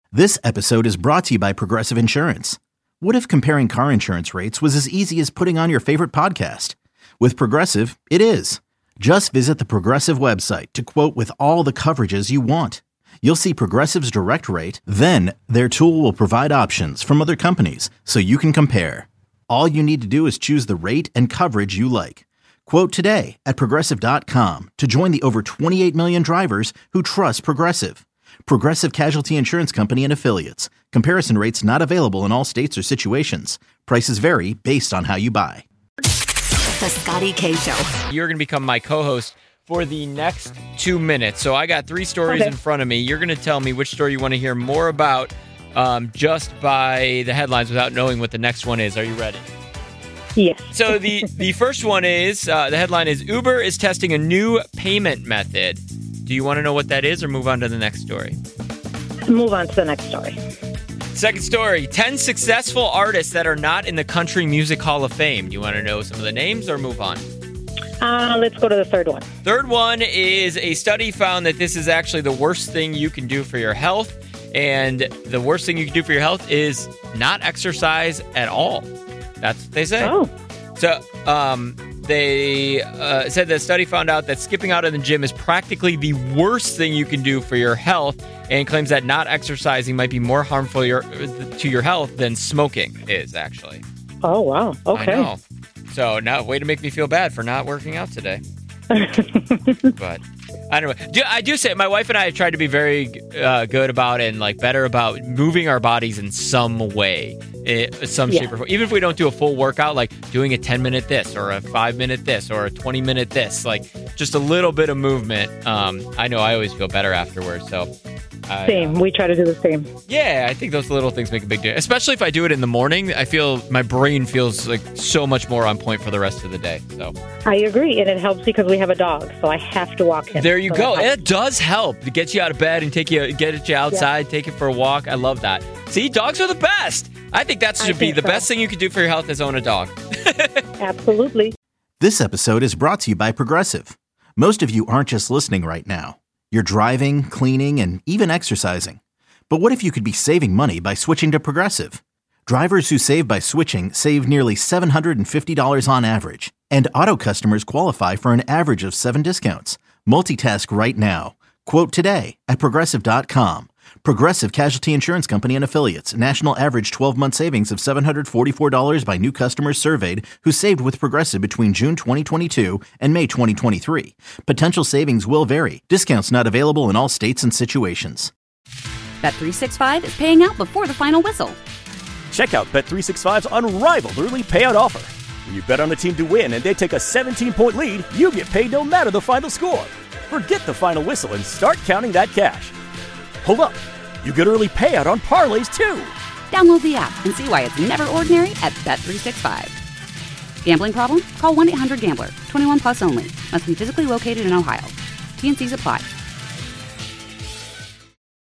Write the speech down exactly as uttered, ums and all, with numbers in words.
This episode is brought to you by Progressive Insurance. What if comparing car insurance rates was as easy as putting on your favorite podcast? With Progressive, it is. Just visit the Progressive website to quote with all the coverages you want. You'll see Progressive's direct rate, then their tool will provide options from other companies so you can compare. All you need to do is choose the rate and coverage you like. Quote today at progressive dot com to join the over twenty-eight million drivers who trust Progressive. Progressive Casualty Insurance Company and Affiliates. Comparison rates not available in all states or situations. Prices vary based on how you buy. The Scotty K Show. You're going to become my co-host for the next two minutes. So I got three stories Okay. in front of me. You're going to tell me which story you want to hear more about um, just by the headlines without knowing what the next one is. Are you ready? Yes. So the, the first one is, uh, the headline is, Uber is testing a new payment method. Do you want to know what that is or move on to the next story? Move on to the next story. Second story, ten successful artists that are not in the Country Music Hall of Fame. Do you want to know some of the names or move on? Uh, let's go to the third one. Third one is a study found that this is actually the worst thing you can do for your health. And the worst thing you can do for your health is not exercise at all. That's what they say. Oh. So um, they uh, said the study found out that skipping out of the gym is practically the worst thing you can do for your health, and claims that not exercising might be more harmful your, to your health than smoking is, actually. Oh, wow. Okay. I know. So now, way to make me feel bad for not working out today. But I don't know. Do, I do say my wife and I have tried to be very uh, good about and like better about moving our bodies in some way, in some Yeah. shape or form. Even if we don't do a full workout, like doing a ten minute this or a five minute this or a twenty minute this, like just a little bit of movement. Um, I know I always feel better afterwards. So. I, Same. uh, We try to do the same. yeah, I think those little things make a big difference. Especially if I do it in the morning, I feel my brain feels like so much more on point for the rest of the day. So I agree. And it helps because we have a dog, so I have to walk him. there you So go. that helps. It does help to get you out of bed and take you, get you outside, take it for a walk. I love that. See, dogs are the best. I think that I should be think the so. best thing you can do for your health is own a dog. Absolutely. This episode is brought to you by Progressive. Most of you aren't just listening right now. You're driving, cleaning, and even exercising. But what if you could be saving money by switching to Progressive? Drivers who save by switching save nearly seven hundred fifty dollars on average. And auto customers qualify for an average of seven discounts. Multitask right now. Quote today at progressive dot com. Progressive Casualty Insurance Company and Affiliates. National average twelve-month savings of seven hundred forty-four dollars by new customers surveyed who saved with Progressive between June twenty twenty-two and May twenty twenty-three. Potential savings will vary. Discounts not available in all states and situations. Bet three sixty-five is paying out before the final whistle. Check out Bet three sixty-five's unrivaled early payout offer. When you bet on a team to win and they take a seventeen-point lead, you get paid no matter the final score. Forget the final whistle and start counting that cash. Hold up. You get early payout on parlays, too. Download the app and see why it's never ordinary at Bet three sixty-five. Gambling problem? Call one eight hundred gambler. twenty-one plus only. Must be physically located in Ohio. T and C's apply.